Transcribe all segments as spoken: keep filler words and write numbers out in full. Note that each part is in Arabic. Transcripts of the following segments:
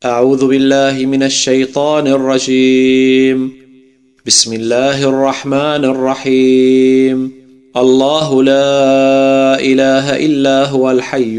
أعوذ بالله من الشيطان الرجيم. بسم الله الرحمن الرحيم. الله لا إله إلا هو الحي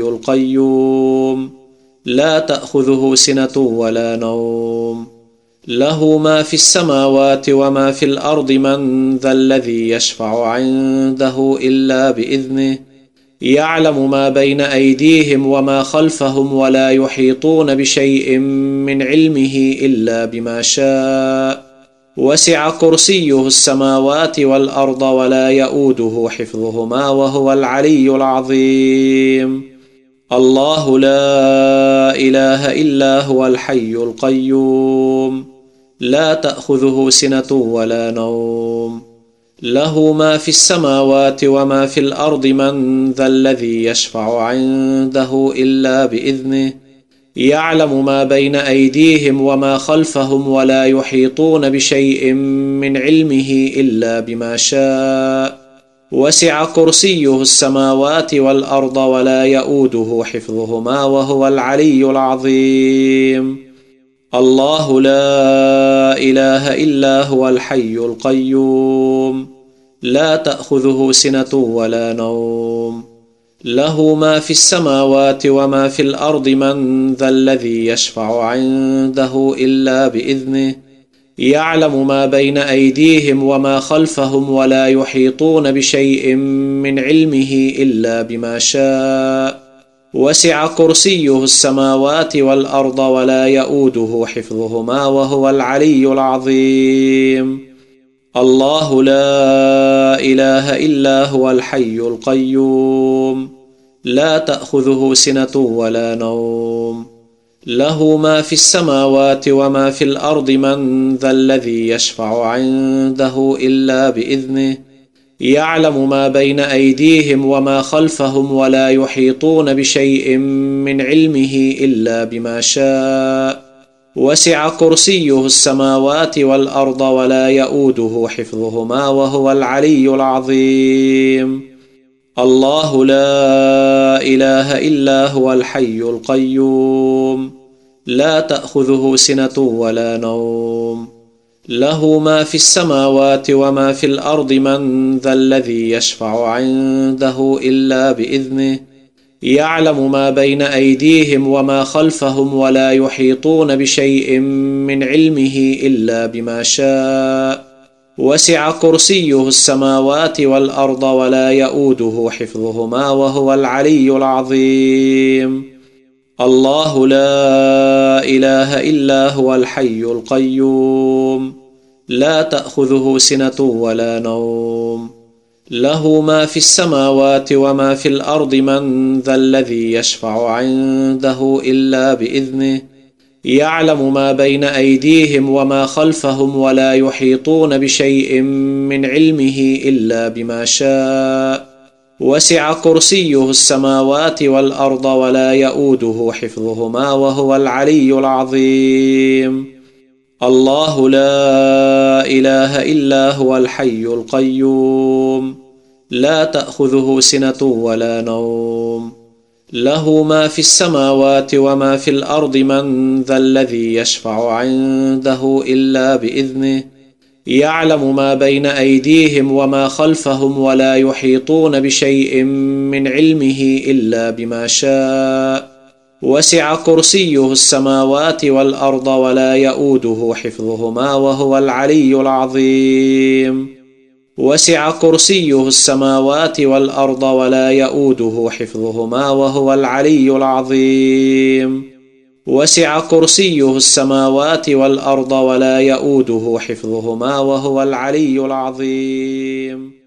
القيوم لا تأخذه سنة ولا نوم له ما في السماوات وما في الأرض من ذا الذي يشفع عنده إلا بإذنه يعلم ما بين أيديهم وما خلفهم ولا يحيطون بشيء من علمه إلا بما شاء وسع كرسيه السماوات والأرض ولا يؤوده حفظهما وهو العلي العظيم. الله لا إله إلا هو الحي القيوم لا تأخذه سنة ولا نوم له ما في السماوات وما في الأرض من ذا الذي يشفع عنده إلا بإذنه يعلم ما بين أيديهم وما خلفهم ولا يحيطون بشيء من علمه إلا بما شاء وسع كرسيه السماوات والأرض ولا يؤوده حفظهما وهو العلي العظيم. الله لا إله إلا هو الحي القيوم لا تأخذه سنة ولا نوم له ما في السماوات وما في الأرض من ذا الذي يشفع عنده إلا بإذنه يعلم ما بين أيديهم وما خلفهم ولا يحيطون بشيء من علمه إلا بما شاء وسع كرسيه السماوات والأرض ولا يؤوده حفظهما وهو العلي العظيم. الله لا إله إلا هو الحي القيوم لا تأخذه سنة ولا نوم له ما في السماوات وما في الأرض من ذا الذي يشفع عنده إلا بإذنه يعلم ما بين أيديهم وما خلفهم ولا يحيطون بشيء من علمه إلا بما شاء وسع كرسيه السماوات والأرض ولا يؤوده حفظهما وهو العلي العظيم. الله لا إله إلا هو الحي القيوم لا تأخذه سنة ولا نوم له ما في السماوات وما في الأرض من ذا الذي يشفع عنده إلا بإذنه يعلم ما بين أيديهم وما خلفهم ولا يحيطون بشيء من علمه إلا بما شاء وسع كرسيه السماوات والأرض ولا يؤوده حفظهما وهو العلي العظيم. الله لا إله إلا هو الحي القيوم لا تأخذه سنة ولا نوم له ما في السماوات وما في الأرض من ذا الذي يشفع عنده إلا بإذنه يعلم ما بين أيديهم وما خلفهم ولا يحيطون بشيء من علمه إلا بما شاء وسع كرسيه السماوات والأرض ولا يؤوده حفظهما وهو العلي العظيم. الله لا إله إلا هو الحي القيوم لا تأخذه سنة ولا نوم له ما في السماوات وما في الأرض من ذا الذي يشفع عنده إلا بإذنه يعلم ما بين أيديهم وما خلفهم ولا يحيطون بشيء من علمه إلا بما شاء وسع كرسيه السماوات والأرض ولا يؤوده حفظهما وهو العلي العظيم. وسع كرسيه السماوات والأرض ولا يؤوده حفظهما وهو العلي العظيم. وسع كرسيه السماوات والأرض ولا يؤوده حفظهما وهو العلي العظيم.